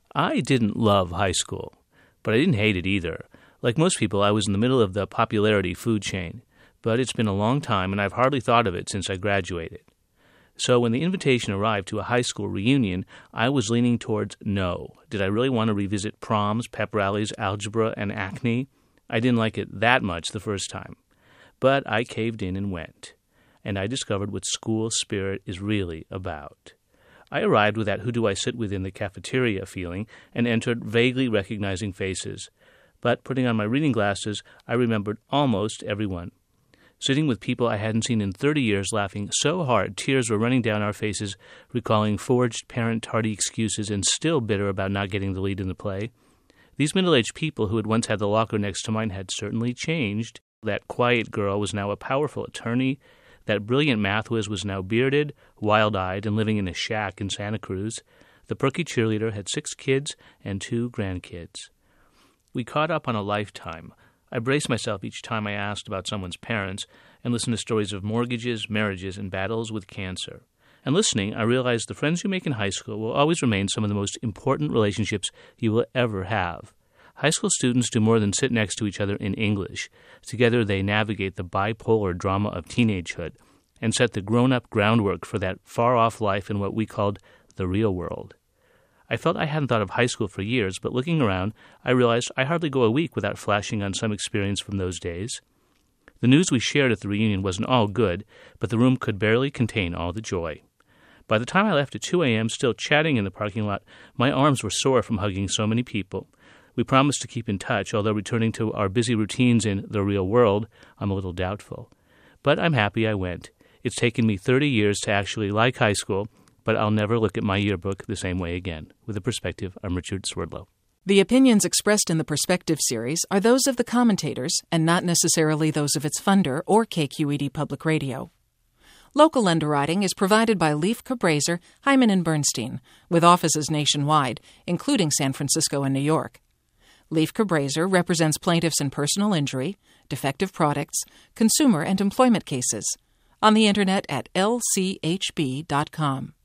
I didn't love high school, but I didn't hate it either. Like most people, I was in the middle of the popularity food chain, but it's been a long time and I've hardly thought of it since I graduated. So when the invitation arrived to a high school reunion, I was leaning towards no. Did I really want to revisit proms, pep rallies, algebra, and acne? I didn't like it that much the first time. But I caved in and went, and I discovered what school spirit is really about. I arrived with that who do I sit with in the cafeteria feeling and entered vaguely recognizing faces. But putting on my reading glasses, I remembered almost everyone. Sitting with people I hadn't seen in 30 years, laughing so hard tears were running down our faces, recalling forged parent-tardy excuses and still bitter about not getting the lead in the play. These middle-aged people who had once had the locker next to mine had certainly changed. That quiet girl was now a powerful attorney. That brilliant math whiz was now bearded, wild-eyed, and living in a shack in Santa Cruz. The perky cheerleader had 6 kids and 2 grandkids. We caught up on a lifetime. I braced myself each time I asked about someone's parents and listened to stories of mortgages, marriages, and battles with cancer. And listening, I realized the friends you make in high school will always remain some of the most important relationships you will ever have. High school students do more than sit next to each other in English. Together they navigate the bipolar drama of teenagehood and set the grown-up groundwork for that far-off life in what we called the real world. I felt I hadn't thought of high school for years, but looking around, I realized I hardly go a week without flashing on some experience from those days. The news we shared at the reunion wasn't all good, but the room could barely contain all the joy. By the time I left at 2 a.m., still chatting in the parking lot, my arms were sore from hugging so many people. We promised to keep in touch, although returning to our busy routines in the real world, I'm a little doubtful. But I'm happy I went. It's taken me 30 years to actually like high school, but I'll never look at my yearbook the same way again. With a Perspective, I'm Richard Swerdlow. The opinions expressed in the Perspective series are those of the commentators and not necessarily those of its funder or KQED Public Radio. Local underwriting is provided by Leif Cabraser, Hyman & Bernstein, with offices nationwide, including San Francisco and New York. Leif Cabraser represents plaintiffs in personal injury, defective products, consumer and employment cases. On the Internet at lchb.com.